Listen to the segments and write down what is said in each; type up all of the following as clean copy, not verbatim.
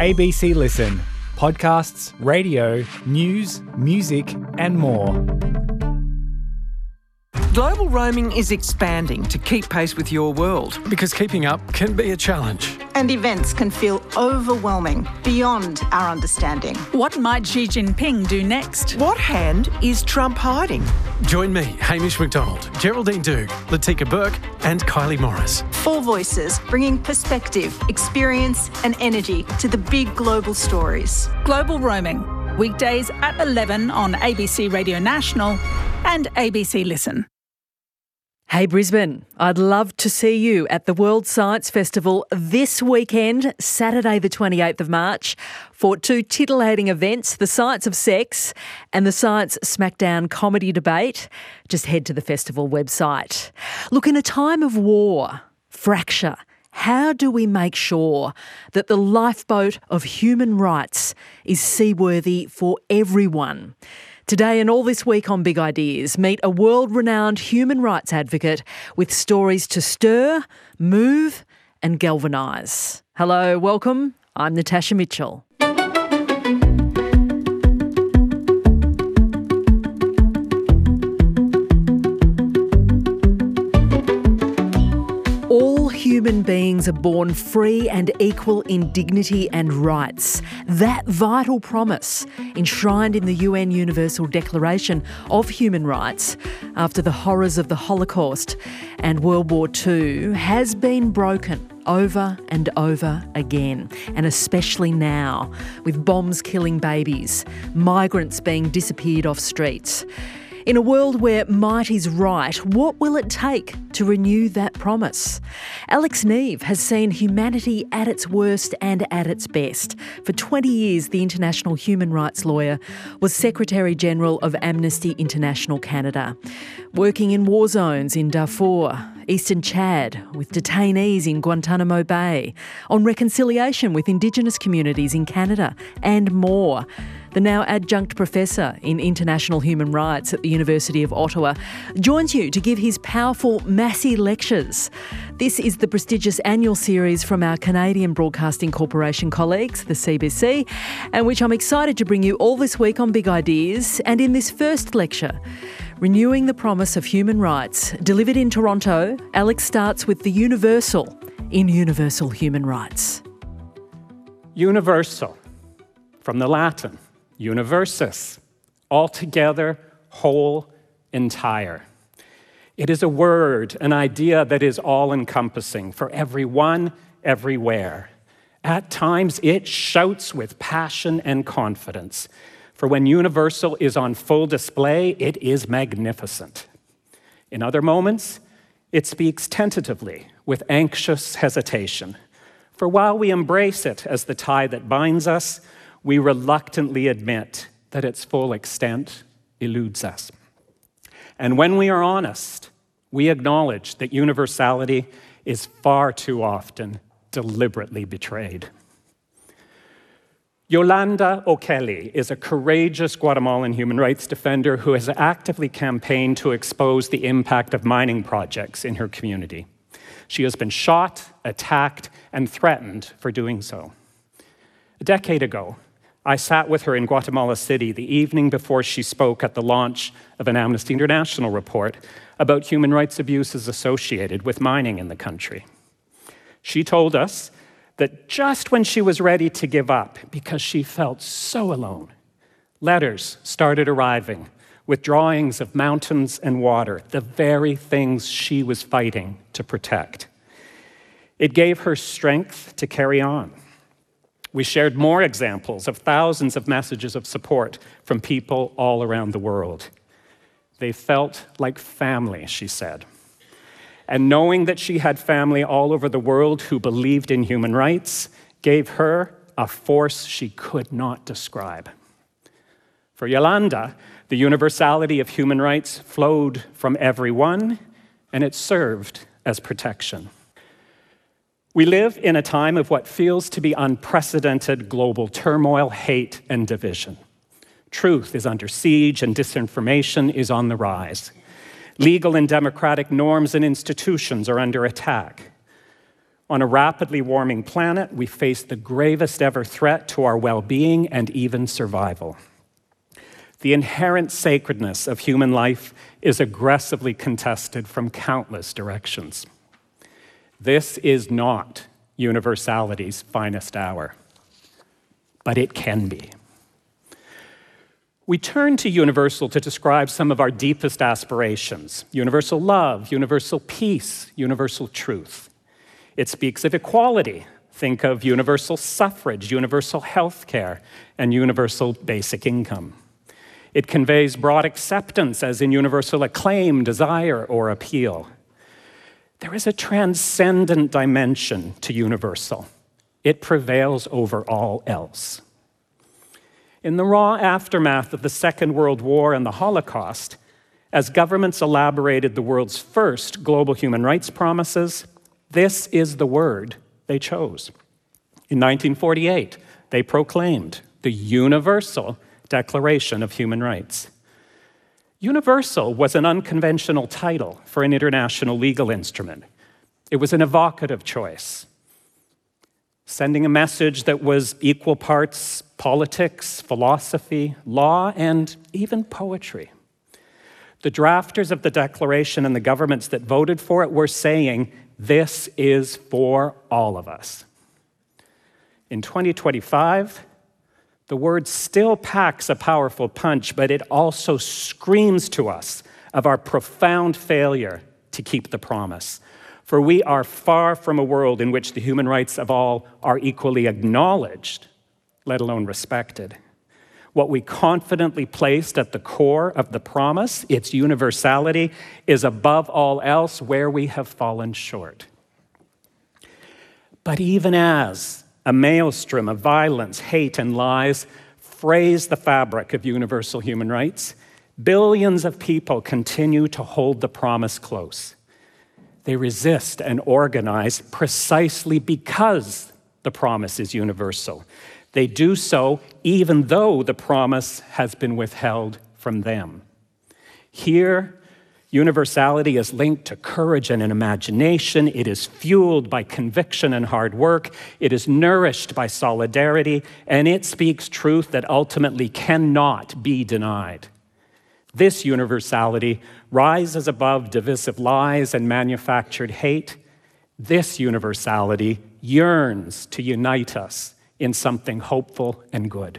ABC Listen. Podcasts, radio, news, music and more. Global roaming is expanding to keep pace with your world. Because keeping up can be a challenge. And events can feel overwhelming, beyond our understanding. What might Xi Jinping do next? What hand is Trump hiding? Join me, Hamish McDonald, Geraldine Doogue, Latika Burke and Kylie Morris. 4 voices bringing perspective, experience and energy to the big global stories. Global roaming. Weekdays at 11 on ABC Radio National and ABC Listen. Hey Brisbane, I'd love to see you at the World Science Festival this weekend, Saturday the 28th of March, for 2 titillating events, the Science of Sex and the Science Smackdown comedy debate. Just head to the festival website. Look, in a time of war, fracture, how do we make sure that the lifeboat of human rights is seaworthy for everyone? Today and all this week on Big Ideas, meet a world-renowned human rights advocate with stories to stir, move and galvanise. Hello, welcome. I'm Natasha Mitchell. Human beings are born free and equal in dignity and rights. That vital promise, enshrined in the UN Universal Declaration of Human Rights after the horrors of the Holocaust and World War II, has been broken over and over again, and especially now, with bombs killing babies, migrants being disappeared off streets. In a world where might is right, what will it take to renew that promise? Alex Neve has seen humanity at its worst and at its best. For 20 years, the international human rights lawyer was Secretary-General of Amnesty International Canada, working in war zones in Darfur, Eastern Chad, with detainees in Guantanamo Bay, on reconciliation with Indigenous communities in Canada, and more. The now adjunct professor in international human rights at the University of Ottawa joins you to give his powerful Massey lectures. This is the prestigious annual series from our Canadian Broadcasting Corporation colleagues, the CBC, and which I'm excited to bring you all this week on Big Ideas. And in this first lecture, Renewing the Promise of Human Rights, delivered in Toronto, Alex starts with the universal in universal human rights. Universal, from the Latin, universus, altogether, whole, entire. It is a word, an idea that is all-encompassing for everyone, everywhere. At times, it shouts with passion and confidence. For when universal is on full display, it is magnificent. In other moments, it speaks tentatively, with anxious hesitation. For while we embrace it as the tie that binds us, we reluctantly admit that its full extent eludes us. And when we are honest, we acknowledge that universality is far too often deliberately betrayed. Yolanda O'Kelly is a courageous Guatemalan human rights defender who has actively campaigned to expose the impact of mining projects in her community. She has been shot, attacked, and threatened for doing so. A decade ago, I sat with her in Guatemala City the evening before she spoke at the launch of an Amnesty International report about human rights abuses associated with mining in the country. She told us that just when she was ready to give up, because she felt so alone, letters started arriving with drawings of mountains and water, the very things she was fighting to protect. It gave her strength to carry on. We shared more examples of thousands of messages of support from people all around the world. They felt like family, she said. And knowing that she had family all over the world who believed in human rights gave her a force she could not describe. For Yolanda, the universality of human rights flowed from everyone, and it served as protection. We live in a time of what feels to be unprecedented global turmoil, hate, and division. Truth is under siege and disinformation is on the rise. Legal and democratic norms and institutions are under attack. On a rapidly warming planet, we face the gravest ever threat to our well-being and even survival. The inherent sacredness of human life is aggressively contested from countless directions. This is not universality's finest hour, but it can be. We turn to universal to describe some of our deepest aspirations: universal love, universal peace, universal truth. It speaks of equality. Think of universal suffrage, universal health care, and universal basic income. It conveys broad acceptance, as in universal acclaim, desire, or appeal. There is a transcendent dimension to universal. It prevails over all else. In the raw aftermath of the Second World War and the Holocaust, as governments elaborated the world's first global human rights promises, this is the word they chose. In 1948, they proclaimed the Universal Declaration of Human Rights. Universal was an unconventional title for an international legal instrument. It was an evocative choice, sending a message that was equal parts politics, philosophy, law, and even poetry. The drafters of the Declaration and the governments that voted for it were saying, this is for all of us. In 2025, the word still packs a powerful punch, but it also screams to us of our profound failure to keep the promise. For we are far from a world in which the human rights of all are equally acknowledged, let alone respected. What we confidently placed at the core of the promise, its universality, is above all else where we have fallen short. But even as a maelstrom of violence, hate, and lies frays the fabric of universal human rights, billions of people continue to hold the promise close. They resist and organize precisely because the promise is universal. They do so even though the promise has been withheld from them. Here, universality is linked to courage and an imagination. It is fueled by conviction and hard work. It is nourished by solidarity, and it speaks truth that ultimately cannot be denied. This universality rises above divisive lies and manufactured hate. This universality yearns to unite us in something hopeful and good.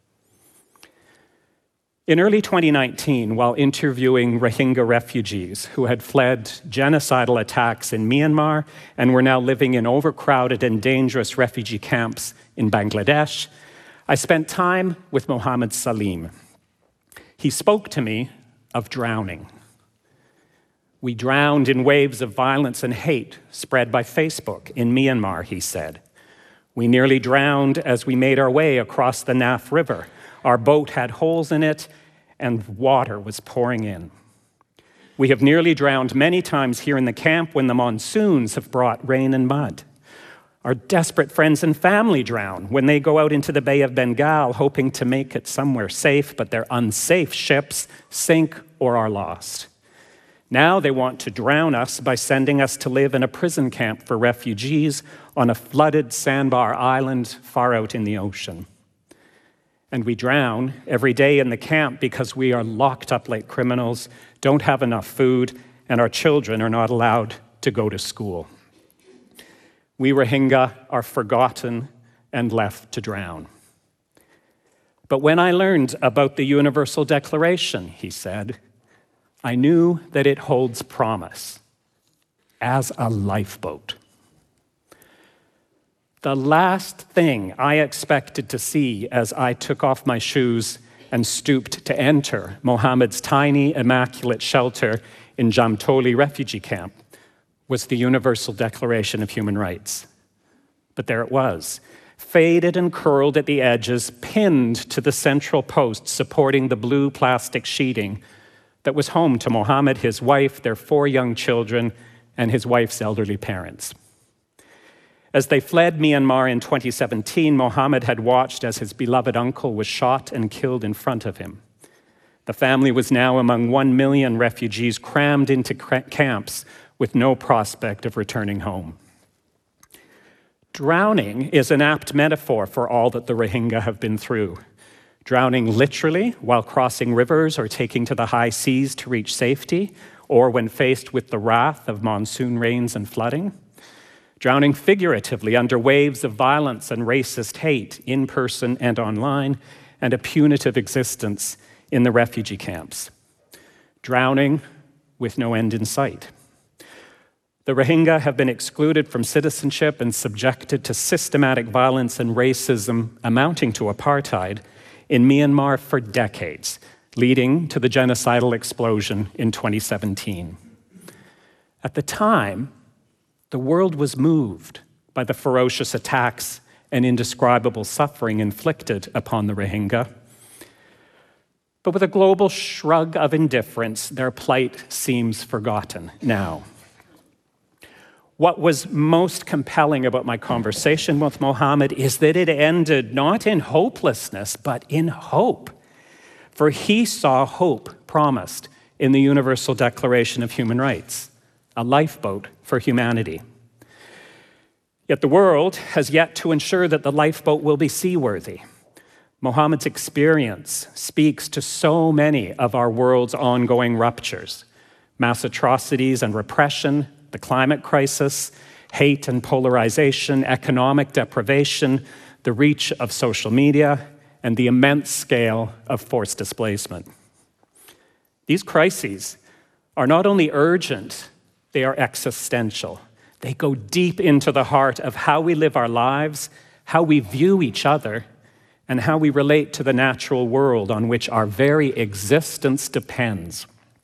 In early 2019, while interviewing Rohingya refugees who had fled genocidal attacks in Myanmar and were now living in overcrowded and dangerous refugee camps in Bangladesh, I spent time with Mohammed Salim. He spoke to me of drowning. We drowned in waves of violence and hate spread by Facebook in Myanmar, he said. We nearly drowned as we made our way across the Nath River. Our boat had holes in it, and water was pouring in. We have nearly drowned many times here in the camp when the monsoons have brought rain and mud. Our desperate friends and family drown when they go out into the Bay of Bengal hoping to make it somewhere safe, but their unsafe ships sink or are lost. Now they want to drown us by sending us to live in a prison camp for refugees on a flooded sandbar island far out in the ocean. And we drown every day in the camp because we are locked up like criminals, don't have enough food, and our children are not allowed to go to school. We Rohingya are forgotten and left to drown. But when I learned about the Universal Declaration, he said, I knew that it holds promise as a lifeboat. The last thing I expected to see as I took off my shoes and stooped to enter Mohammed's tiny, immaculate shelter in Jamtoli refugee camp was the Universal Declaration of Human Rights. But there it was, faded and curled at the edges, pinned to the central post supporting the blue plastic sheeting that was home to Mohammed, his wife, their 4 young children, and his wife's elderly parents. As they fled Myanmar in 2017, Mohammed had watched as his beloved uncle was shot and killed in front of him. The family was now among 1 million refugees crammed into camps with no prospect of returning home. Drowning is an apt metaphor for all that the Rohingya have been through. Drowning literally while crossing rivers or taking to the high seas to reach safety, or when faced with the wrath of monsoon rains and flooding. Drowning figuratively under waves of violence and racist hate in person and online, and a punitive existence in the refugee camps. Drowning with no end in sight. The Rohingya have been excluded from citizenship and subjected to systematic violence and racism amounting to apartheid in Myanmar for decades, leading to the genocidal explosion in 2017. At the time, the world was moved by the ferocious attacks and indescribable suffering inflicted upon the Rohingya. But with a global shrug of indifference, their plight seems forgotten now. What was most compelling about my conversation with Mohammed is that it ended not in hopelessness, but in hope. For he saw hope promised in the Universal Declaration of Human Rights, a lifeboat for humanity. Yet the world has yet to ensure that the lifeboat will be seaworthy. Mohammed's experience speaks to so many of our world's ongoing ruptures: mass atrocities and repression, the climate crisis, hate and polarization, economic deprivation, the reach of social media, and the immense scale of forced displacement. These crises are not only urgent, they are existential. They go deep into the heart of how we live our lives, how we view each other, and how we relate to the natural world on which our very existence depends.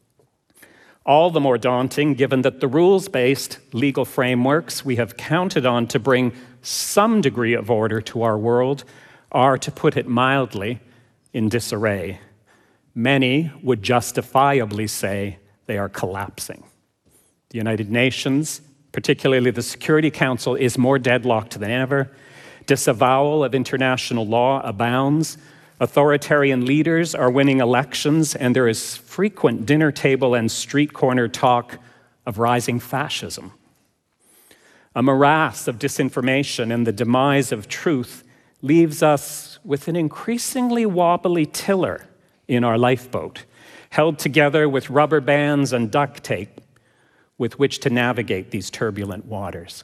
All the more daunting given that the rules-based legal frameworks we have counted on to bring some degree of order to our world are, to put it mildly, in disarray. Many would justifiably say they are collapsing. The United Nations, particularly the Security Council, is more deadlocked than ever. Disavowal of international law abounds. Authoritarian leaders are winning elections, and there is frequent dinner table and street corner talk of rising fascism. A morass of disinformation and the demise of truth leaves us with an increasingly wobbly tiller in our lifeboat, held together with rubber bands and duct tape with which to navigate these turbulent waters.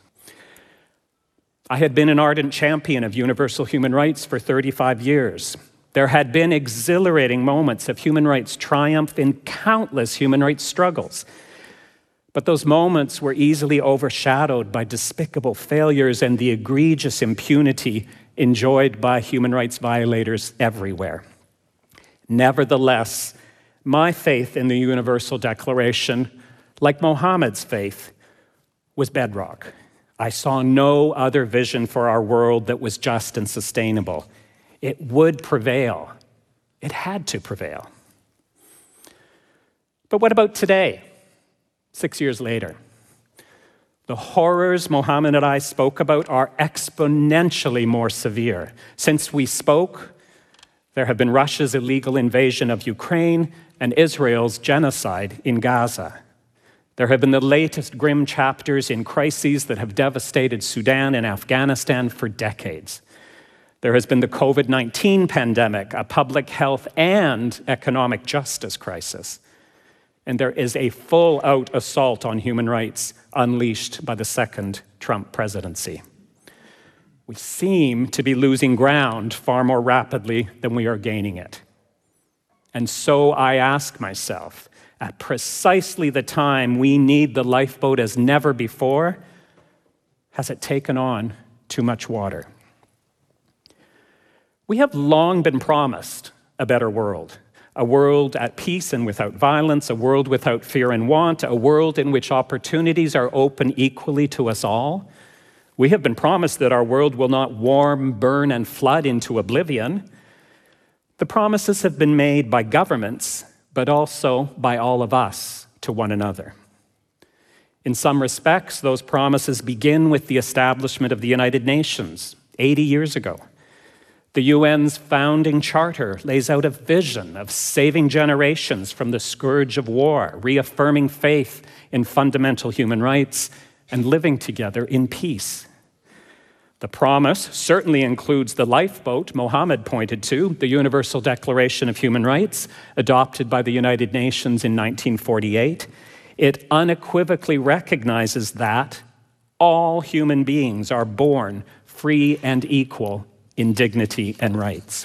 I had been an ardent champion of universal human rights for 35 years. There had been exhilarating moments of human rights triumph in countless human rights struggles. But those moments were easily overshadowed by despicable failures and the egregious impunity enjoyed by human rights violators everywhere. Nevertheless, my faith in the Universal Declaration, like Mohammed's faith, was bedrock. I saw no other vision for our world that was just and sustainable. It would prevail. It had to prevail. But what about today, 6 years later? The horrors Mohammed and I spoke about are exponentially more severe. Since we spoke, there have been Russia's illegal invasion of Ukraine and Israel's genocide in Gaza. There have been the latest grim chapters in crises that have devastated Sudan and Afghanistan for decades. There has been the COVID-19 pandemic, a public health and economic justice crisis. And there is a full-out assault on human rights unleashed by the second Trump presidency. We seem to be losing ground far more rapidly than we are gaining it. And so I ask myself, at precisely the time we need the lifeboat as never before, has it taken on too much water? We have long been promised a better world, a world at peace and without violence, a world without fear and want, a world in which opportunities are open equally to us all. We have been promised that our world will not warm, burn, and flood into oblivion. The promises have been made by governments, but also by all of us to one another. In some respects, those promises begin with the establishment of the United Nations 80 years ago. The UN's founding charter lays out a vision of saving generations from the scourge of war, reaffirming faith in fundamental human rights, and living together in peace. The promise certainly includes the lifeboat Mohammed pointed to, the Universal Declaration of Human Rights, adopted by the United Nations in 1948. It unequivocally recognizes that all human beings are born free and equal in dignity and rights.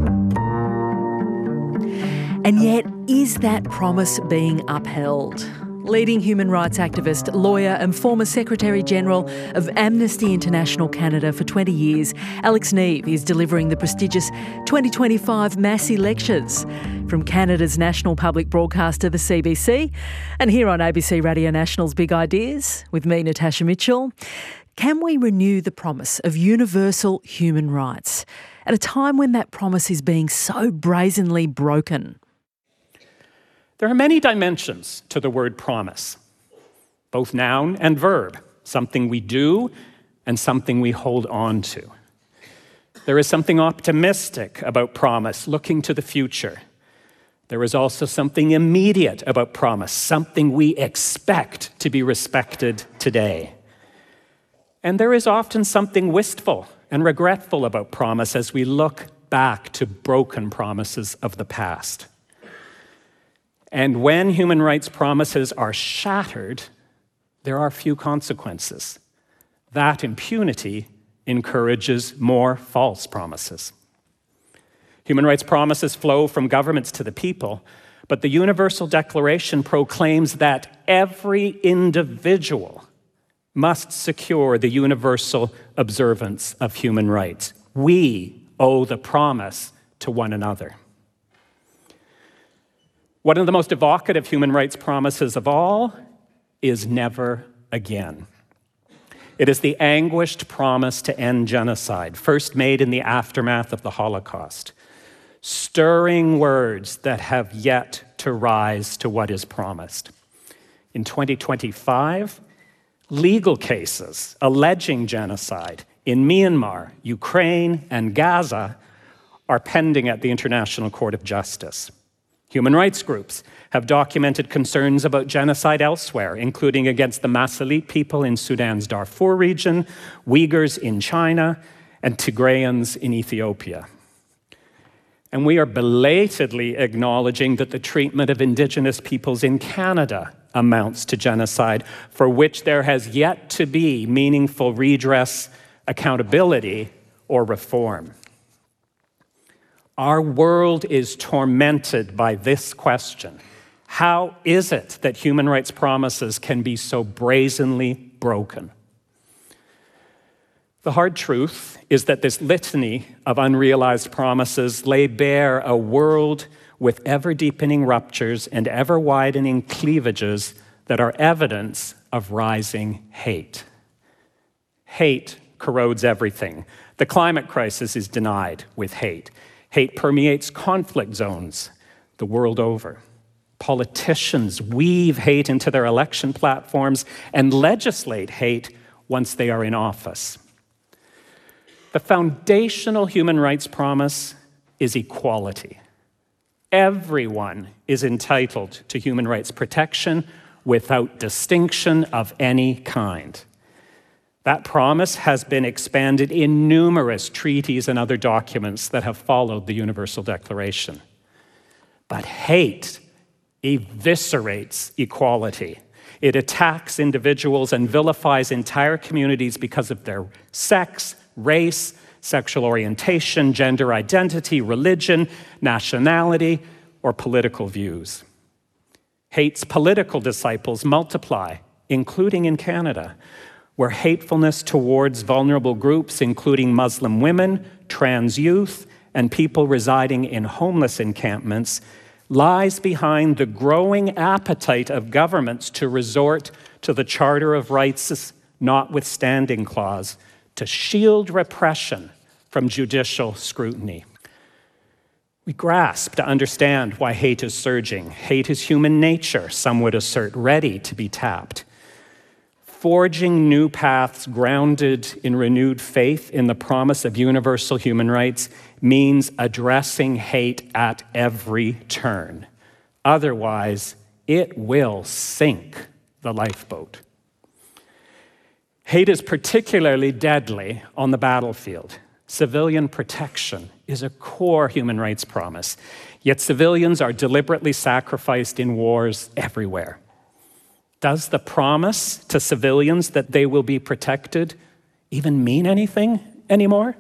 And yet, is that promise being upheld? Leading human rights activist, lawyer and former Secretary-General of Amnesty International Canada for 20 years, Alex Neave is delivering the prestigious 2025 Massey Lectures from Canada's national public broadcaster, the CBC, and here on ABC Radio National's Big Ideas with me, Natasha Mitchell. Can we renew the promise of universal human rights at a time when that promise is being so brazenly broken? There are many dimensions to the word promise, both noun and verb, something we do and something we hold on to. There is something optimistic about promise, looking to the future. There is also something immediate about promise, something we expect to be respected today. And there is often something wistful and regretful about promise as we look back to broken promises of the past. And when human rights promises are shattered, there are few consequences. That impunity encourages more false promises. Human rights promises flow from governments to the people, but the Universal Declaration proclaims that every individual must secure the universal observance of human rights. We owe the promise to one another. One of the most evocative human rights promises of all is never again. It is the anguished promise to end genocide, first made in the aftermath of the Holocaust. Stirring words that have yet to rise to what is promised. In 2025, legal cases alleging genocide in Myanmar, Ukraine, and Gaza are pending at the International Court of Justice. Human rights groups have documented concerns about genocide elsewhere, including against the Masalit people in Sudan's Darfur region, Uyghurs in China, and Tigrayans in Ethiopia. And we are belatedly acknowledging that the treatment of Indigenous peoples in Canada amounts to genocide, for which there has yet to be meaningful redress, accountability, or reform. Our world is tormented by this question. How is it that human rights promises can be so brazenly broken? The hard truth is that this litany of unrealized promises lay bare a world with ever-deepening ruptures and ever-widening cleavages that are evidence of rising hate. Hate corrodes everything. The climate crisis is denied with hate. Hate permeates conflict zones the world over. Politicians weave hate into their election platforms and legislate hate once they are in office. The foundational human rights promise is equality. Everyone is entitled to human rights protection without distinction of any kind. That promise has been expanded in numerous treaties and other documents that have followed the Universal Declaration. But hate eviscerates equality. It attacks individuals and vilifies entire communities because of their sex, race, sexual orientation, gender identity, religion, nationality, or political views. Hate's political disciples multiply, including in Canada, where hatefulness towards vulnerable groups, including Muslim women, trans youth, and people residing in homeless encampments, lies behind the growing appetite of governments to resort to the Charter of Rights Notwithstanding Clause to shield repression from judicial scrutiny. We grasp to understand why hate is surging. Hate is human nature, some would assert, ready to be tapped. Forging new paths grounded in renewed faith in the promise of universal human rights means addressing hate at every turn. Otherwise, it will sink the lifeboat. Hate is particularly deadly on the battlefield. Civilian protection is a core human rights promise, yet civilians are deliberately sacrificed in wars everywhere. Does the promise to civilians that they will be protected even mean anything anymore?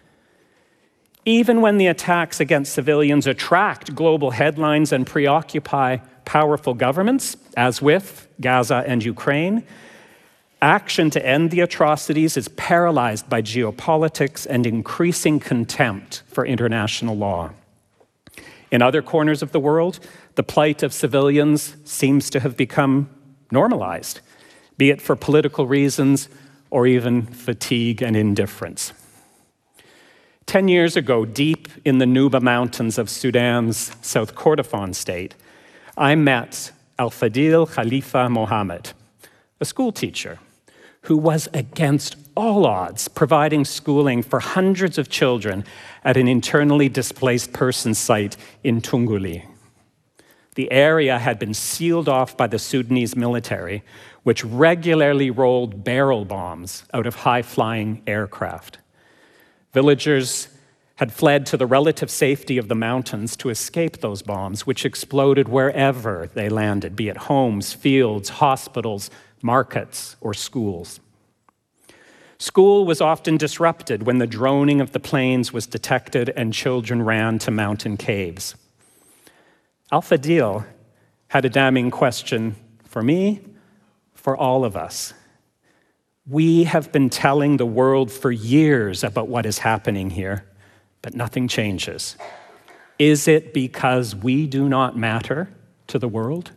Even when the attacks against civilians attract global headlines and preoccupy powerful governments, as with Gaza and Ukraine, action to end the atrocities is paralyzed by geopolitics and increasing contempt for international law. In other corners of the world, the plight of civilians seems to have become normalized, be it for political reasons or even fatigue and indifference. 10 years ago, deep in the Nuba Mountains of Sudan's South Kordofan state, I met Al-Fadil Khalifa Mohammed, a school teacher who was against all odds providing schooling for hundreds of children at an internally displaced person site in Tunguli. The area had been sealed off by the Sudanese military, which regularly rolled barrel bombs out of high-flying aircraft. Villagers had fled to the relative safety of the mountains to escape those bombs, which exploded wherever they landed, be it homes, fields, hospitals, markets, or schools. School was often disrupted when the droning of the planes was detected and children ran to mountain caves. Al-Fadil had a damning question for me, for all of us. We have been telling the world for years about what is happening here, but nothing changes. Is it because we do not matter to the world?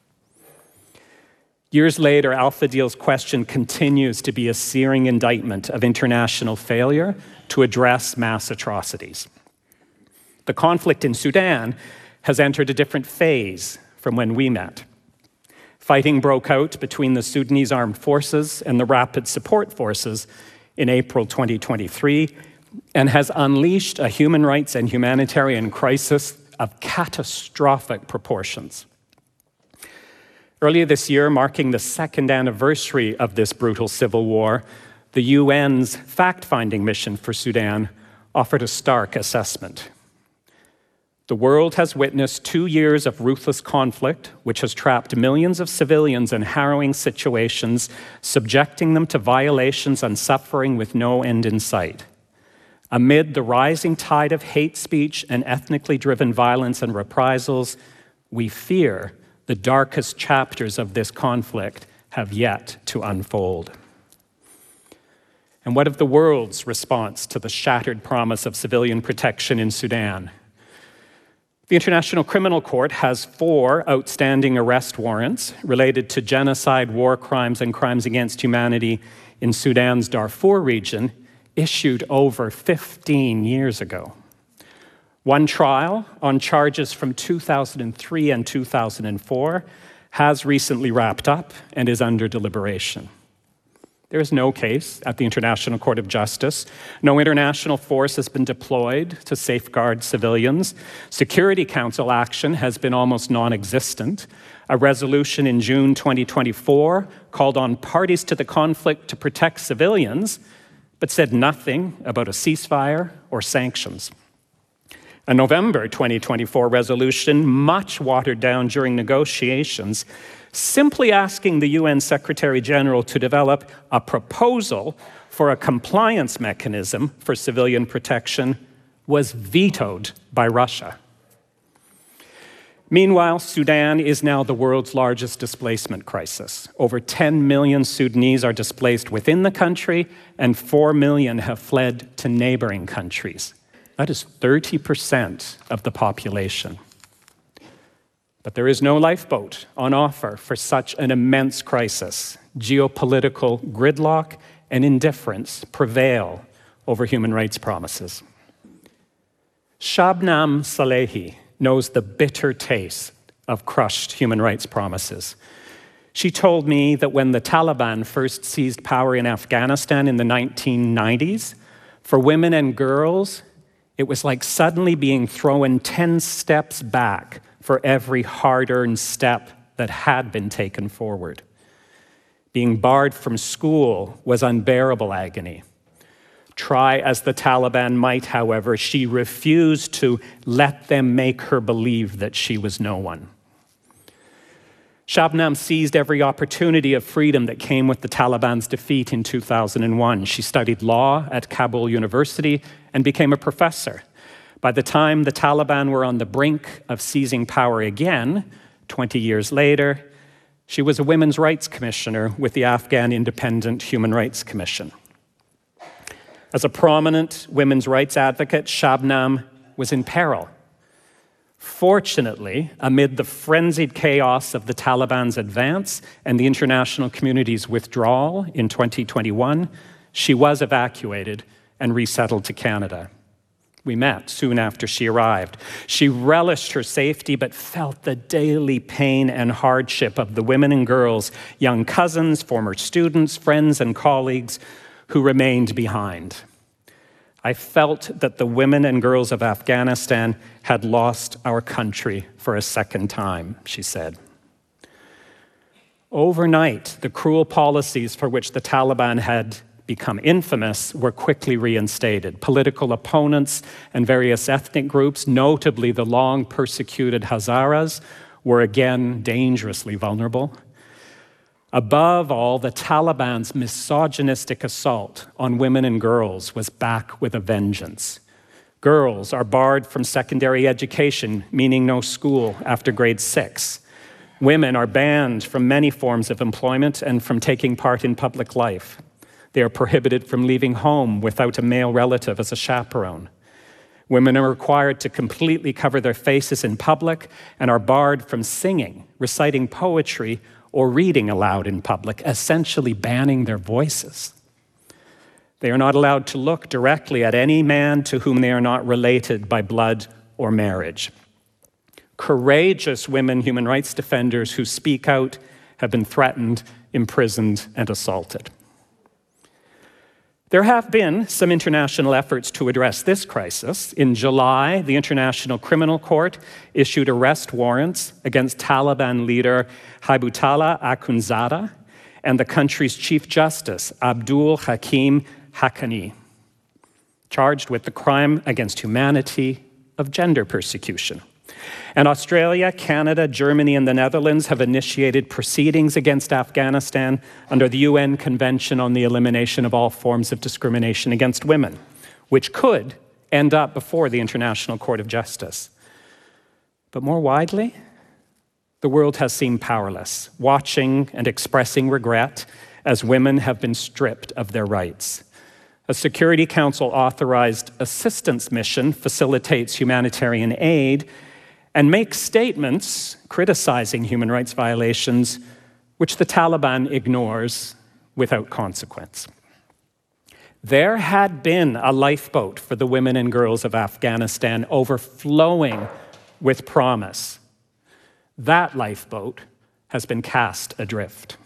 Years later, Al-Fadil's question continues to be a searing indictment of international failure to address mass atrocities. The conflict in Sudan has entered a different phase from when we met. Fighting broke out between the Sudanese armed forces and the Rapid Support Forces in April 2023 and has unleashed a human rights and humanitarian crisis of catastrophic proportions. Earlier this year, marking the second anniversary of this brutal civil war, the UN's fact-finding mission for Sudan offered a stark assessment. The world has witnessed 2 years of ruthless conflict, which has trapped millions of civilians in harrowing situations, subjecting them to violations and suffering with no end in sight. Amid the rising tide of hate speech and ethnically driven violence and reprisals, we fear the darkest chapters of this conflict have yet to unfold. And what of the world's response to the shattered promise of civilian protection in Sudan? The International Criminal Court has 4 outstanding arrest warrants related to genocide, war crimes, and crimes against humanity in Sudan's Darfur region, issued over 15 years ago. One trial on charges from 2003 and 2004 has recently wrapped up and is under deliberation. There is no case at the International Court of Justice. No international force has been deployed to safeguard civilians. Security Council action has been almost non-existent. A resolution in June 2024 called on parties to the conflict to protect civilians, but said nothing about a ceasefire or sanctions. A November 2024 resolution, much watered down during negotiations, simply asking the UN Secretary General to develop a proposal for a compliance mechanism for civilian protection, was vetoed by Russia. Meanwhile, Sudan is now the world's largest displacement crisis. Over 10 million Sudanese are displaced within the country, and 4 million have fled to neighboring countries. That is 30% of the population. But there is no lifeboat on offer for such an immense crisis. Geopolitical gridlock and indifference prevail over human rights promises. Shabnam Salehi knows the bitter taste of crushed human rights promises. She told me that when the Taliban first seized power in Afghanistan in the 1990s, for women and girls, it was like suddenly being thrown 10 steps back for every hard-earned step that had been taken forward. Being barred from school was unbearable agony. Try as the Taliban might, however, she refused to let them make her believe that she was no one. Shabnam seized every opportunity of freedom that came with the Taliban's defeat in 2001. She studied law at Kabul University and became a professor. By the time the Taliban were on the brink of seizing power again, 20 years later, she was a women's rights commissioner with the Afghan Independent Human Rights Commission. As a prominent women's rights advocate, Shabnam was in peril. Fortunately, amid the frenzied chaos of the Taliban's advance and the international community's withdrawal in 2021, she was evacuated and resettled to Canada. We met soon after she arrived. She relished her safety, but felt the daily pain and hardship of the women and girls, young cousins, former students, friends, and colleagues who remained behind. I felt that the women and girls of Afghanistan had lost our country for a second time, she said. Overnight, the cruel policies for which the Taliban had become infamous were quickly reinstated. Political opponents and various ethnic groups, notably the long-persecuted Hazaras, were again dangerously vulnerable. Above all, the Taliban's misogynistic assault on women and girls was back with a vengeance. Girls are barred from secondary education, meaning no school after grade 6. Women are banned from many forms of employment and from taking part in public life. They are prohibited from leaving home without a male relative as a chaperone. Women are required to completely cover their faces in public and are barred from singing, reciting poetry, or reading aloud in public, essentially banning their voices. They are not allowed to look directly at any man to whom they are not related by blood or marriage. Courageous women human rights defenders who speak out have been threatened, imprisoned, and assaulted. There have been some international efforts to address this crisis. In July, the International Criminal Court issued arrest warrants against Taliban leader Hibatullah Akhundzada and the country's Chief Justice, Abdul Hakim Haqqani, charged with the crime against humanity of gender persecution. And Australia, Canada, Germany, and the Netherlands have initiated proceedings against Afghanistan under the UN Convention on the Elimination of All Forms of Discrimination Against Women, which could end up before the International Court of Justice. But more widely, the world has seemed powerless, watching and expressing regret as women have been stripped of their rights. A Security Council-authorized assistance mission facilitates humanitarian aid and makes statements criticizing human rights violations, which the Taliban ignores without consequence. There had been a lifeboat for the women and girls of Afghanistan overflowing with promise. That lifeboat has been cast adrift.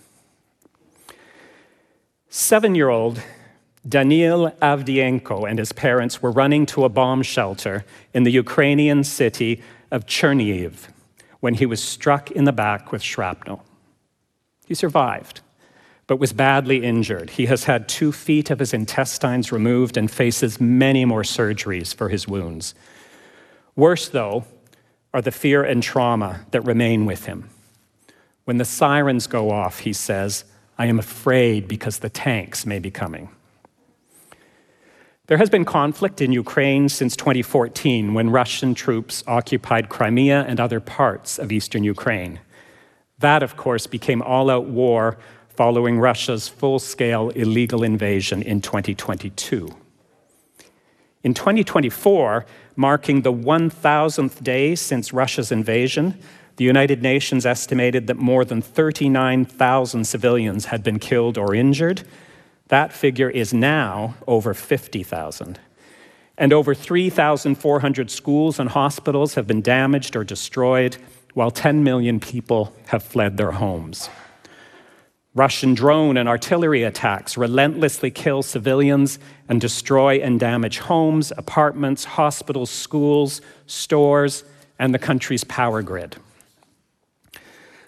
7-year-old Daniil Avdiyenko and his parents were running to a bomb shelter in the Ukrainian city of Chernihiv when he was struck in the back with shrapnel. He survived, but was badly injured. He has had 2 feet of his intestines removed and faces many more surgeries for his wounds. Worse, though, are the fear and trauma that remain with him. When the sirens go off, he says, "I am afraid because the tanks may be coming." There has been conflict in Ukraine since 2014 when Russian troops occupied Crimea and other parts of eastern Ukraine. That, of course, became all-out war following Russia's full-scale illegal invasion in 2022. In 2024, marking the 1,000th day since Russia's invasion, the United Nations estimated that more than 39,000 civilians had been killed or injured. That figure is now over 50,000. And over 3,400 schools and hospitals have been damaged or destroyed, while 10 million people have fled their homes. Russian drone and artillery attacks relentlessly kill civilians and destroy and damage homes, apartments, hospitals, schools, stores, and the country's power grid.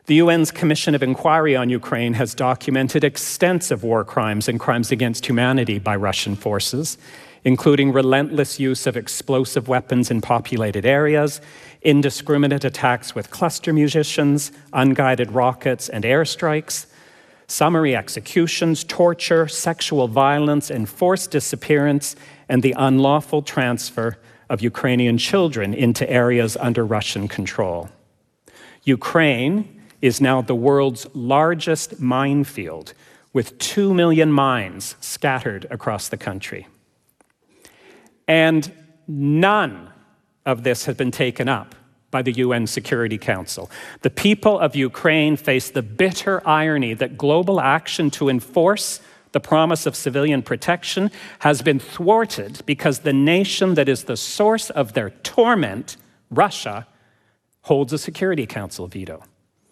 The UN's Commission of Inquiry on Ukraine has documented extensive war crimes and crimes against humanity by Russian forces, including relentless use of explosive weapons in populated areas, indiscriminate attacks with cluster munitions, unguided rockets and airstrikes, summary executions, torture, sexual violence, enforced disappearance, and the unlawful transfer of Ukrainian children into areas under Russian control. Ukraine is now the world's largest minefield, with 2 million mines scattered across the country. And none of this has been taken up by the UN Security Council. The people of Ukraine face the bitter irony that global action to enforce the promise of civilian protection has been thwarted because the nation that is the source of their torment, Russia, holds a Security Council veto.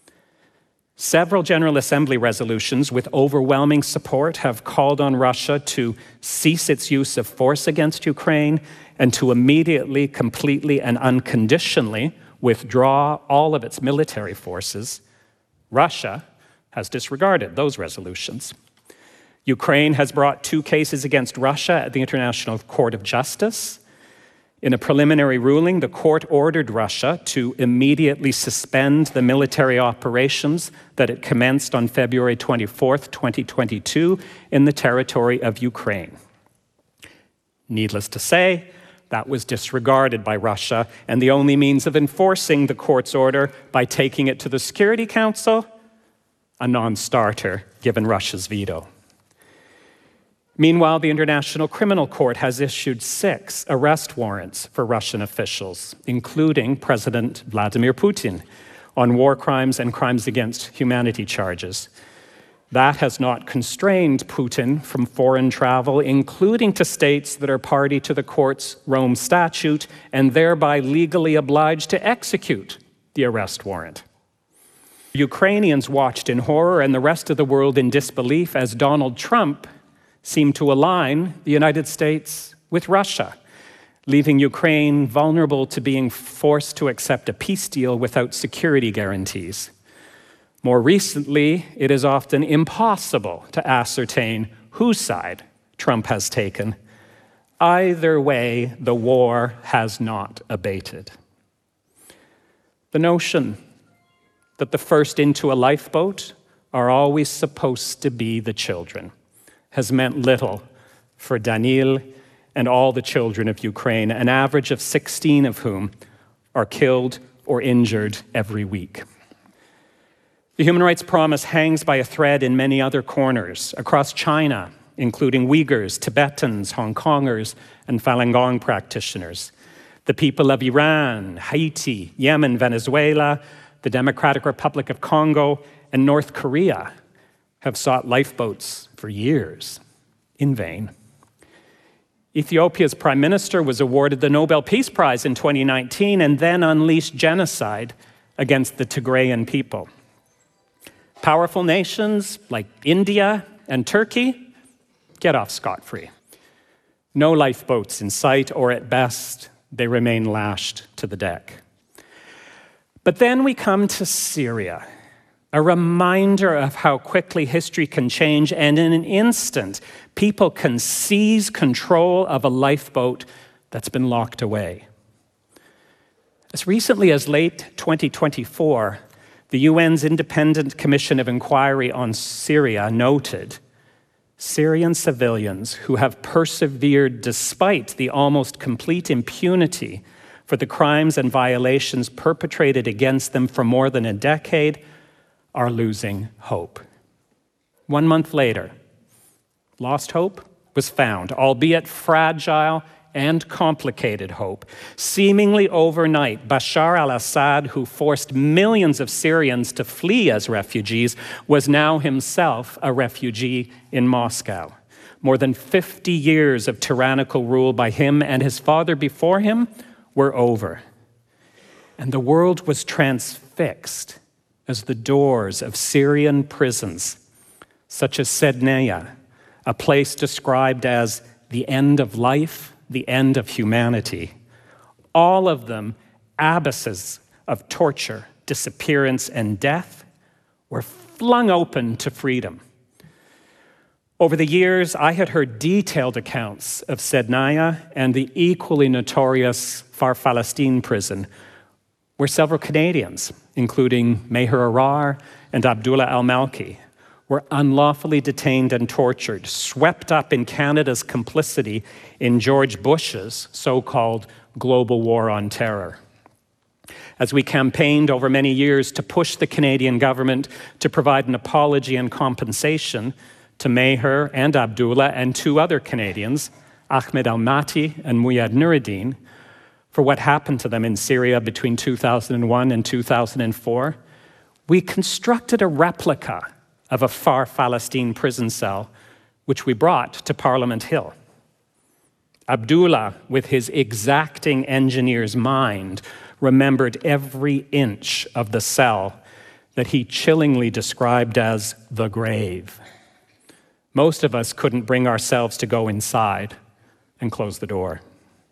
Several General Assembly resolutions with overwhelming support have called on Russia to cease its use of force against Ukraine and to immediately, completely, and unconditionally withdraw all of its military forces. Russia has disregarded those resolutions. Ukraine has brought 2 cases against Russia at the International Court of Justice. In a preliminary ruling, the court ordered Russia to immediately suspend the military operations that it commenced on February 24th, 2022 in the territory of Ukraine. Needless to say, that was disregarded by Russia, and the only means of enforcing the court's order by taking it to the Security Council, a non-starter given Russia's veto. Meanwhile, the International Criminal Court has issued 6 arrest warrants for Russian officials, including President Vladimir Putin, on war crimes and crimes against humanity charges. That has not constrained Putin from foreign travel, including to states that are party to the court's Rome Statute and thereby legally obliged to execute the arrest warrant. Ukrainians watched in horror and the rest of the world in disbelief as Donald Trump seemed to align the United States with Russia, leaving Ukraine vulnerable to being forced to accept a peace deal without security guarantees. More recently, it is often impossible to ascertain whose side Trump has taken. Either way, the war has not abated. The notion that the first into a lifeboat are always supposed to be the children has meant little for Daniil and all the children of Ukraine, an average of 16 of whom are killed or injured every week. The human rights promise hangs by a thread in many other corners across China, including Uyghurs, Tibetans, Hong Kongers, and Falun Gong practitioners. The people of Iran, Haiti, Yemen, Venezuela, the Democratic Republic of Congo, and North Korea have sought lifeboats for years, in vain. Ethiopia's prime minister was awarded the Nobel Peace Prize in 2019 and then unleashed genocide against the Tigrayan people. Powerful nations like India and Turkey get off scot-free. No lifeboats in sight, or at best, they remain lashed to the deck. But then we come to Syria, a reminder of how quickly history can change, and in an instant, people can seize control of a lifeboat that's been locked away. As recently as late 2024, the UN's Independent Commission of Inquiry on Syria noted Syrian civilians who have persevered despite the almost complete impunity for the crimes and violations perpetrated against them for more than a decade are losing hope. 1 month later, lost hope was found, albeit fragile and complicated hope. Seemingly overnight, Bashar al-Assad, who forced millions of Syrians to flee as refugees, was now himself a refugee in Moscow. More than 50 years of tyrannical rule by him and his father before him were over. And the world was transfixed as the doors of Syrian prisons, such as Sednaya, a place described as the end of life, the end of humanity, all of them abysses of torture, disappearance, and death, were flung open to freedom. Over the years, I had heard detailed accounts of Sednaya and the equally notorious Far-Palestine prison, where several Canadians, including Meher Arar and Abdullah al-Malki, were unlawfully detained and tortured, swept up in Canada's complicity in George Bush's so-called global war on terror. As we campaigned over many years to push the Canadian government to provide an apology and compensation to Meher and Abdullah and two other Canadians, Ahmed Al-Mati and Muyad Nuruddin, for what happened to them in Syria between 2001 and 2004, we constructed a replica of a Far-Palestine prison cell, which we brought to Parliament Hill. Abdullah, with his exacting engineer's mind, remembered every inch of the cell that he chillingly described as the grave. Most of us couldn't bring ourselves to go inside and close the door.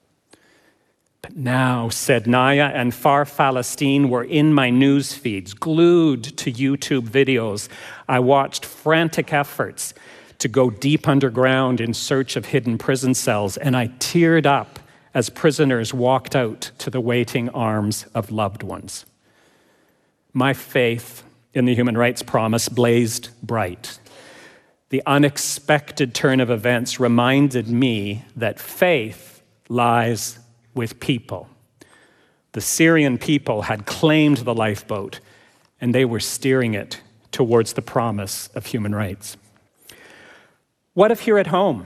But now Sednaya and Far-Palestine were in my news feeds, glued to YouTube videos. I watched frantic efforts to go deep underground in search of hidden prison cells, and I teared up as prisoners walked out to the waiting arms of loved ones. My faith in the human rights promise blazed bright. The unexpected turn of events reminded me that faith lies with people. The Syrian people had claimed the lifeboat, and they were steering it towards the promise of human rights. What if here at home?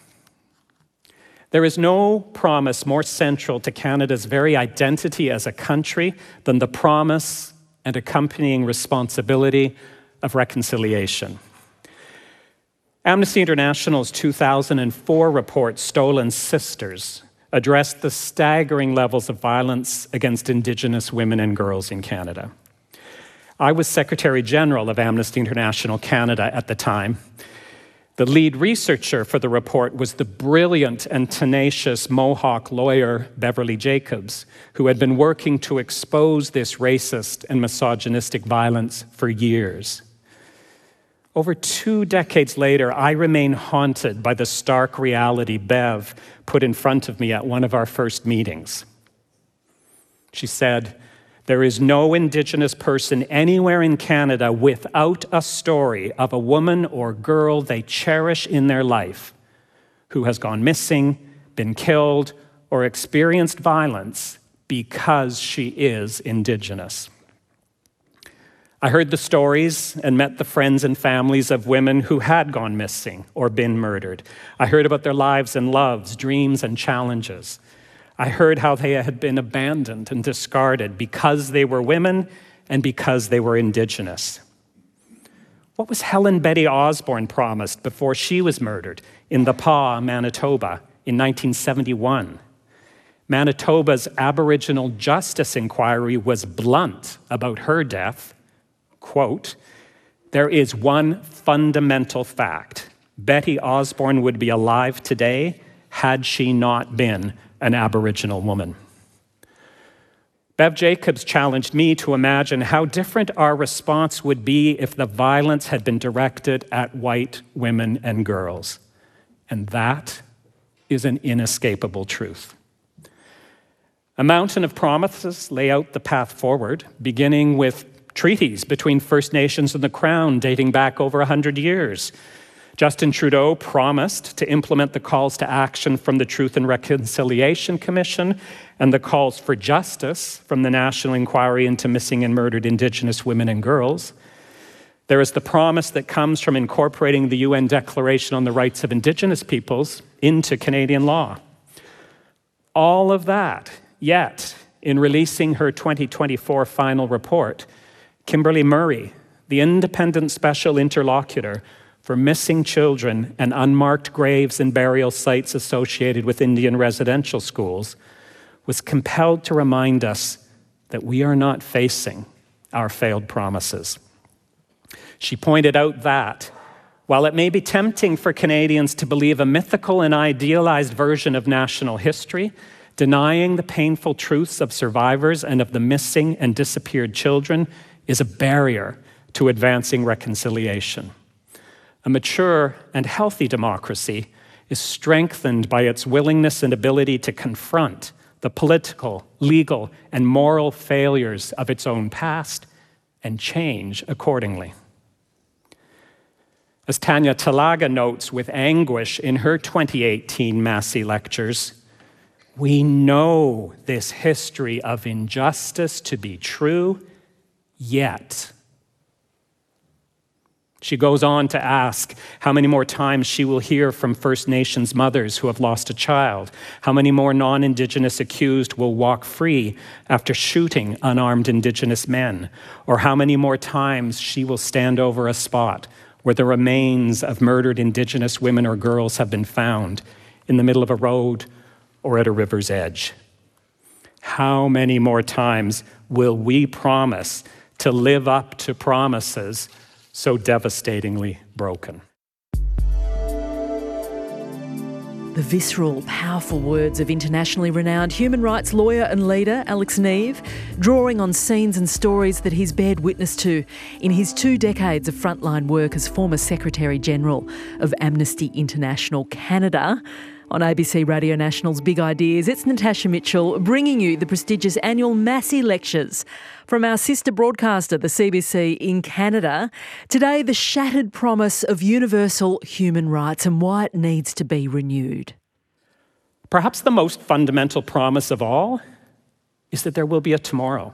There is no promise more central to Canada's very identity as a country than the promise and accompanying responsibility of reconciliation. Amnesty International's 2004 report, Stolen Sisters, addressed the staggering levels of violence against Indigenous women and girls in Canada. I was Secretary General of Amnesty International Canada at the time. The lead researcher for the report was the brilliant and tenacious Mohawk lawyer Beverly Jacobs, who had been working to expose this racist and misogynistic violence for years. Over 2 decades later, I remain haunted by the stark reality Bev put in front of me at one of our first meetings. She said, "There is no Indigenous person anywhere in Canada without a story of a woman or girl they cherish in their life who has gone missing, been killed, or experienced violence because she is Indigenous." I heard the stories and met the friends and families of women who had gone missing or been murdered. I heard about their lives and loves, dreams and challenges. I heard how they had been abandoned and discarded because they were women and because they were Indigenous. What was Helen Betty Osborne promised before she was murdered in The Pas, Manitoba in 1971? Manitoba's Aboriginal Justice Inquiry was blunt about her death. Quote, "There is one fundamental fact. Betty Osborne would be alive today had she not been an Aboriginal woman." Bev Jacobs challenged me to imagine how different our response would be if the violence had been directed at white women and girls. And that is an inescapable truth. A mountain of promises lay out the path forward, beginning with treaties between First Nations and the Crown dating back over 100 years. Justin Trudeau promised to implement the calls to action from the Truth and Reconciliation Commission and the calls for justice from the National Inquiry into Missing and Murdered Indigenous Women and Girls. There is the promise that comes from incorporating the UN Declaration on the Rights of Indigenous Peoples into Canadian law. All of that, yet, in releasing her 2024 final report, Kimberly Murray, the independent special interlocutor for missing children and unmarked graves and burial sites associated with Indian residential schools, was compelled to remind us that we are not facing our failed promises. She pointed out that, while it may be tempting for Canadians to believe a mythical and idealized version of national history, denying the painful truths of survivors and of the missing and disappeared children is a barrier to advancing reconciliation. A mature and healthy democracy is strengthened by its willingness and ability to confront the political, legal, and moral failures of its own past and change accordingly. As Tanya Talaga notes with anguish in her 2018 Massey Lectures, we know this history of injustice to be true, yet. She goes on to ask how many more times she will hear from First Nations mothers who have lost a child, how many more non-Indigenous accused will walk free after shooting unarmed Indigenous men, or how many more times she will stand over a spot where the remains of murdered Indigenous women or girls have been found in the middle of a road or at a river's edge. How many more times will we promise to live up to promises so devastatingly broken? The visceral, powerful words of internationally renowned human rights lawyer and leader Alex Neave, drawing on scenes and stories that he's bared witness to in his 2 decades of frontline work as former Secretary-General of Amnesty International Canada. On ABC Radio National's Big Ideas, it's Natasha Mitchell bringing you the prestigious annual Massey Lectures from our sister broadcaster, the CBC in Canada. Today, the shattered promise of universal human rights and why it needs to be renewed. Perhaps the most fundamental promise of all is that there will be a tomorrow.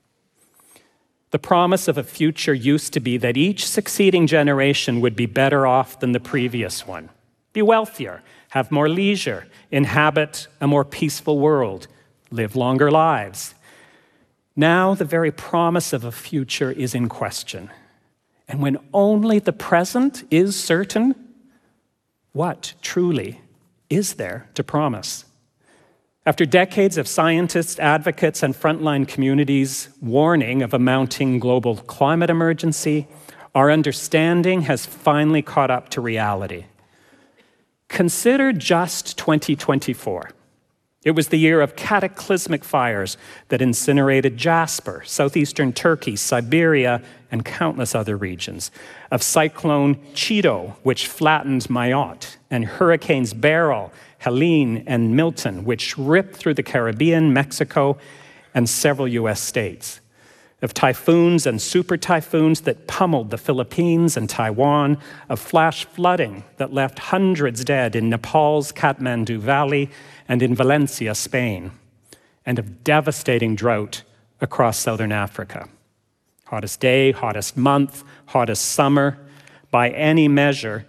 The promise of a future used to be that each succeeding generation would be better off than the previous one, be wealthier, have more leisure, inhabit a more peaceful world, live longer lives. Now the very promise of a future is in question. And when only the present is certain, what truly is there to promise? After decades of scientists, advocates, and frontline communities warning of a mounting global climate emergency, our understanding has finally caught up to reality. Consider just 2024. It was the year of cataclysmic fires that incinerated Jasper, southeastern Turkey, Siberia, and countless other regions, of Cyclone Chido, which flattened Mayotte, and Hurricanes Beryl, Helene, and Milton, which ripped through the Caribbean, Mexico, and several U.S. states, of typhoons and super typhoons that pummeled the Philippines and Taiwan, of flash flooding that left hundreds dead in Nepal's Kathmandu Valley and in Valencia, Spain, and of devastating drought across southern Africa. Hottest day, hottest month, hottest summer. By any measure,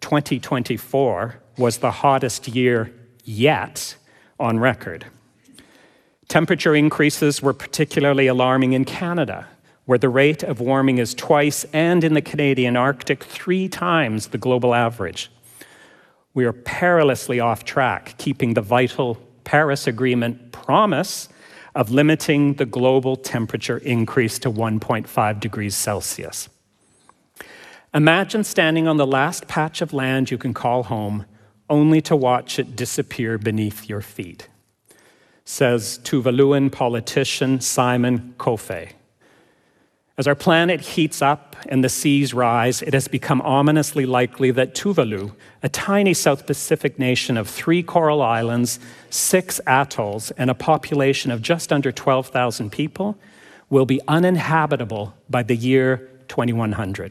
2024 was the hottest year yet on record. Temperature increases were particularly alarming in Canada, where the rate of warming is twice, and in the Canadian Arctic, 3 times the global average. We are perilously off track, keeping the vital Paris Agreement promise of limiting the global temperature increase to 1.5 degrees Celsius. Imagine standing on the last patch of land you can call home, only to watch it disappear beneath your feet, says Tuvaluan politician Simon Kofe. As our planet heats up and the seas rise, it has become ominously likely that Tuvalu, a tiny South Pacific nation of 3 coral islands, 6 atolls, and a population of just under 12,000 people, will be uninhabitable by the year 2100.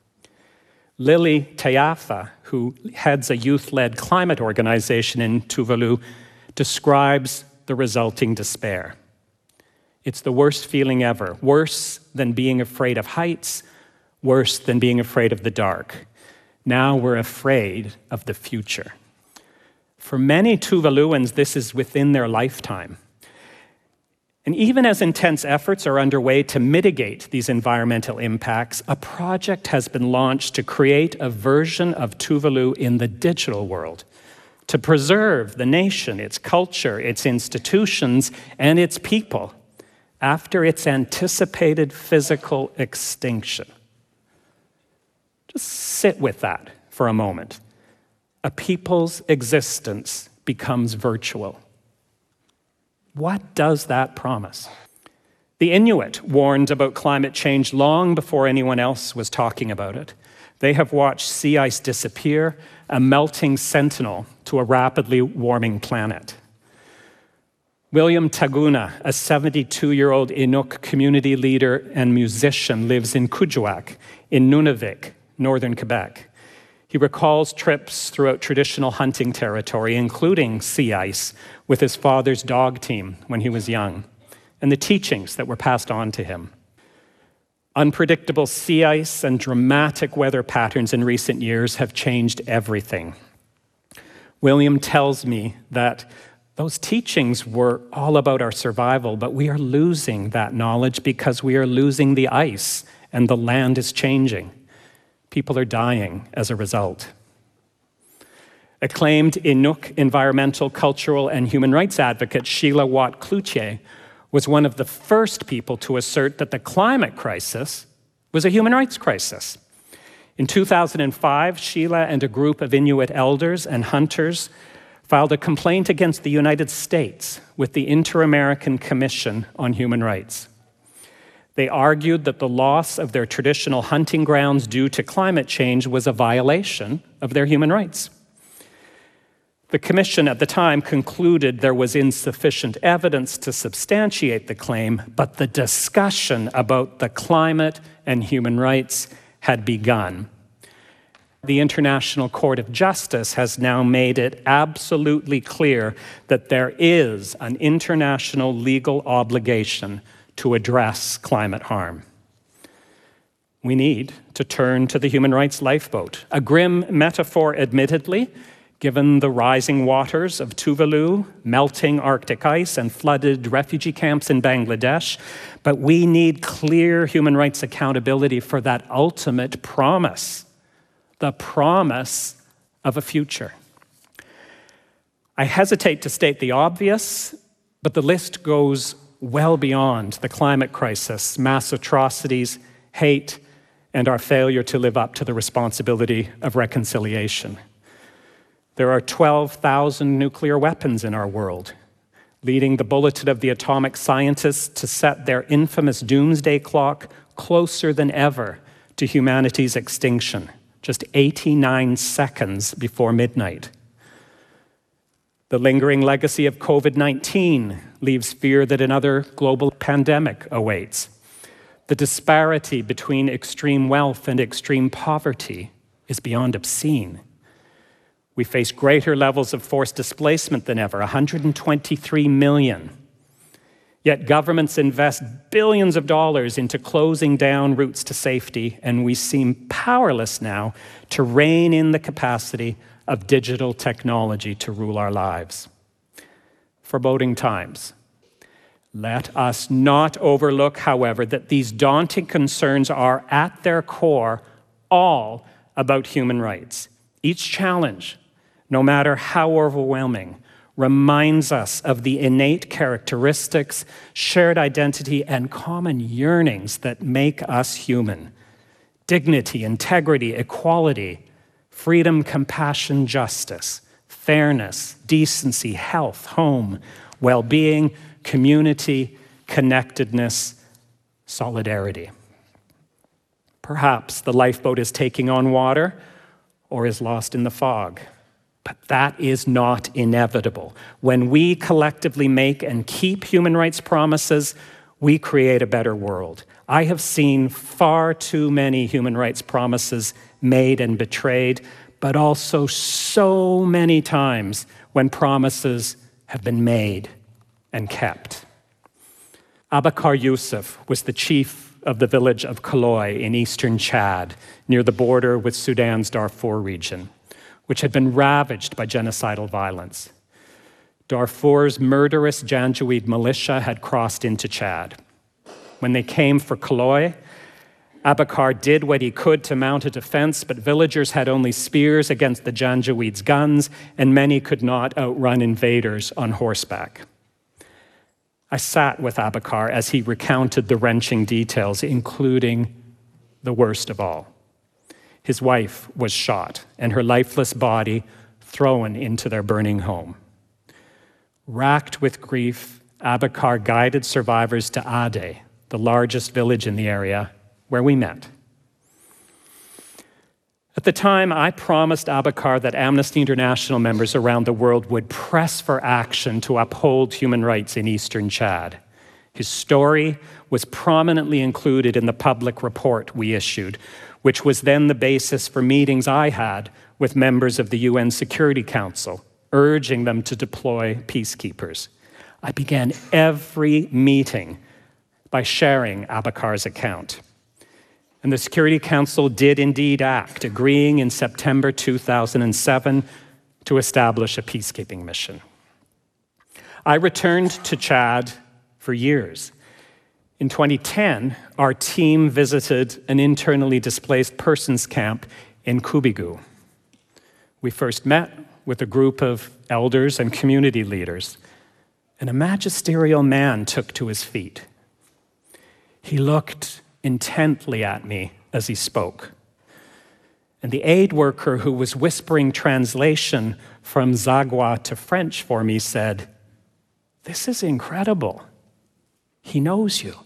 Lily Taiafa, who heads a youth-led climate organization in Tuvalu, describes the resulting despair. It's the worst feeling ever, worse than being afraid of heights, worse than being afraid of the dark. Now we're afraid of the future. For many Tuvaluans, this is within their lifetime. And even as intense efforts are underway to mitigate these environmental impacts, a project has been launched to create a version of Tuvalu in the digital world, to preserve the nation, its culture, its institutions, and its people after its anticipated physical extinction. Just sit with that for a moment. A people's existence becomes virtual. What does that promise? The Inuit warned about climate change long before anyone else was talking about it. They have watched sea ice disappear, a melting sentinel to a rapidly warming planet. William Taguna, a 72-year-old Inuk community leader and musician, lives in Kuujjuaq in Nunavik, northern Quebec. He recalls trips throughout traditional hunting territory, including sea ice, with his father's dog team when he was young, and the teachings that were passed on to him. Unpredictable sea ice and dramatic weather patterns in recent years have changed everything. William tells me that those teachings were all about our survival, but we are losing that knowledge because we are losing the ice and the land is changing. People are dying as a result. Acclaimed Inuk environmental, cultural, and human rights advocate Sheila Watt-Cloutier was one of the first people to assert that the climate crisis was a human rights crisis. In 2005, Sheila and a group of Inuit elders and hunters filed a complaint against the United States with the Inter-American Commission on Human Rights. They argued that the loss of their traditional hunting grounds due to climate change was a violation of their human rights. The commission at the time concluded there was insufficient evidence to substantiate the claim, but the discussion about the climate and human rights had begun. The International Court of Justice has now made it absolutely clear that there is an international legal obligation to address climate harm. We need to turn to the human rights lifeboat, a grim metaphor admittedly, given the rising waters of Tuvalu, melting Arctic ice, and flooded refugee camps in Bangladesh, but we need clear human rights accountability for that ultimate promise, the promise of a future. I hesitate to state the obvious, but the list goes well beyond the climate crisis, mass atrocities, hate, and our failure to live up to the responsibility of reconciliation. There are 12,000 nuclear weapons in our world, leading the Bulletin of the Atomic Scientists to set their infamous doomsday clock closer than ever to humanity's extinction, just 89 seconds before midnight. The lingering legacy of COVID-19 leaves fear that another global pandemic awaits. The disparity between extreme wealth and extreme poverty is beyond obscene. We face greater levels of forced displacement than ever, 123 million. Yet governments invest billions of dollars into closing down routes to safety, and we seem powerless now to rein in the capacity of digital technology to rule our lives. Foreboding times. Let us not overlook, however, that these daunting concerns are at their core all about human rights. Each challenge, no matter how overwhelming, reminds us of the innate characteristics, shared identity, and common yearnings that make us human. Dignity, integrity, equality, freedom, compassion, justice, fairness, decency, health, home, well-being, community, connectedness, solidarity. Perhaps the lifeboat is taking on water or is lost in the fog. But that is not inevitable. When we collectively make and keep human rights promises, we create a better world. I have seen far too many human rights promises made and betrayed, but also so many times when promises have been made and kept. Abakar Yusuf was the chief of the village of Kaloy in eastern Chad, near the border with Sudan's Darfur region, which had been ravaged by genocidal violence. Darfur's murderous Janjaweed militia had crossed into Chad. When they came for Kaloy, Abakar did what he could to mount a defense, but villagers had only spears against the Janjaweed's guns, and many could not outrun invaders on horseback. I sat with Abakar as he recounted the wrenching details, including the worst of all. His wife was shot and her lifeless body thrown into their burning home. Racked with grief, Abakar guided survivors to Ade, the largest village in the area, where we met. At the time, I promised Abakar that Amnesty International members around the world would press for action to uphold human rights in eastern Chad. His story was prominently included in the public report we issued, which was then the basis for meetings I had with members of the UN Security Council, urging them to deploy peacekeepers. I began every meeting by sharing Abakar's account. And the Security Council did indeed act, agreeing in September 2007 to establish a peacekeeping mission. I returned to Chad for years. In 2010, our team visited an internally displaced persons camp in Kubigu. We first met with a group of elders and community leaders, and a magisterial man took to his feet. He looked intently at me as he spoke. And the aid worker who was whispering translation from Zagwa to French for me said, "This is incredible. He knows you."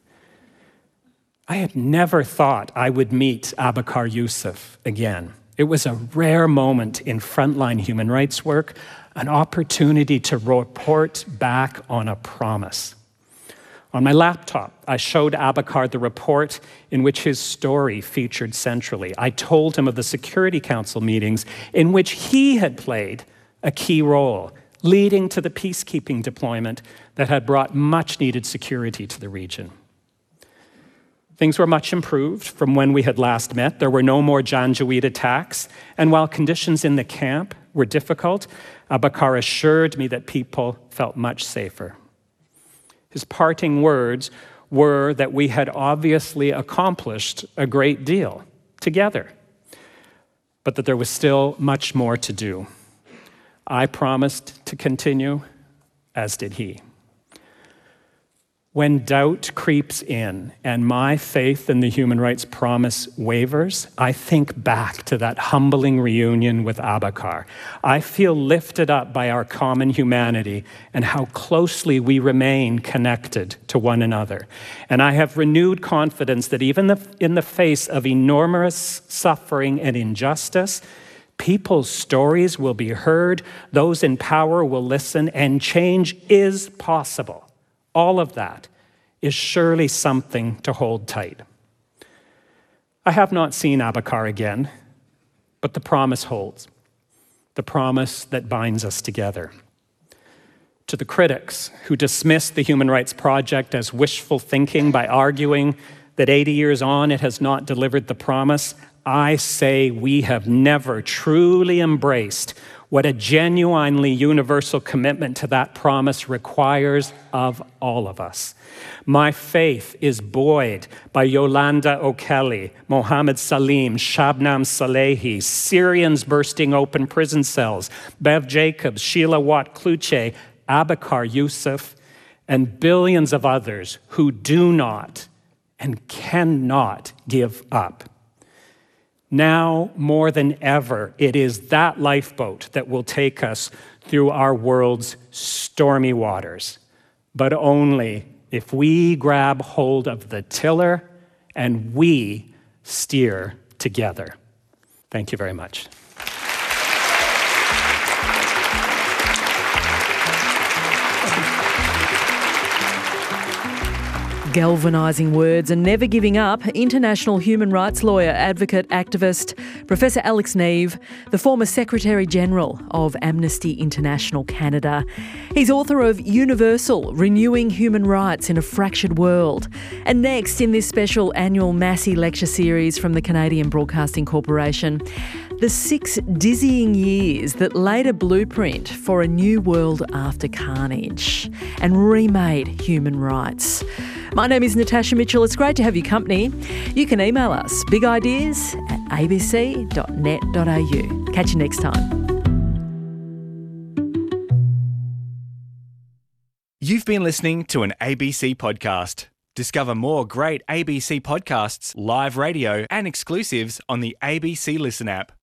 I had never thought I would meet Abakar Yusuf again. It was a rare moment in frontline human rights work, an opportunity to report back on a promise. On my laptop, I showed Abakar the report in which his story featured centrally. I told him of the Security Council meetings in which he had played a key role, leading to the peacekeeping deployment that had brought much-needed security to the region. Things were much improved from when we had last met. There were no more Janjaweed attacks, and while conditions in the camp were difficult, Abakar assured me that people felt much safer. His parting words were that we had obviously accomplished a great deal together, but that there was still much more to do. I promised to continue, as did he. When doubt creeps in and my faith in the human rights promise wavers, I think back to that humbling reunion with Abakar. I feel lifted up by our common humanity and how closely we remain connected to one another. And I have renewed confidence that even in the face of enormous suffering and injustice, people's stories will be heard, those in power will listen, and change is possible. All of that is surely something to hold tight. I have not seen Abakar again, but the promise holds, the promise that binds us together. To the critics who dismissed the Human Rights Project as wishful thinking by arguing that 80 years on it has not delivered the promise, I say we have never truly embraced what a genuinely universal commitment to that promise requires of all of us. My faith is buoyed by Yolanda O'Kelly, Mohammed Salim, Shabnam Salehi, Syrians bursting open prison cells, Bev Jacobs, Sheila Watt-Kluche, Abakar Yusuf, and billions of others who do not and cannot give up. Now, more than ever, it is that lifeboat that will take us through our world's stormy waters, but only if we grab hold of the tiller and we steer together. Thank you very much. Galvanising words and never giving up, international human rights lawyer, advocate, activist, Professor Alex Neve, the former Secretary-General of Amnesty International Canada. He's author of Universal, Renewing Human Rights in a Fractured World. And next in this special annual Massey lecture series from the Canadian Broadcasting Corporation, the 6 dizzying years that laid a blueprint for a new world after carnage and remade human rights. My name is Natasha Mitchell. It's great to have your company. You can email us, bigideas@abc.net.au. Catch you next time. You've been listening to an ABC podcast. Discover more great ABC podcasts, live radio, and exclusives on the ABC Listen app.